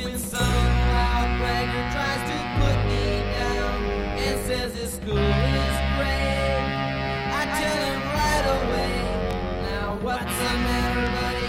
When some loud bragger tries to put me down and says his school is great, I tell him right away, now what's the matter, buddy?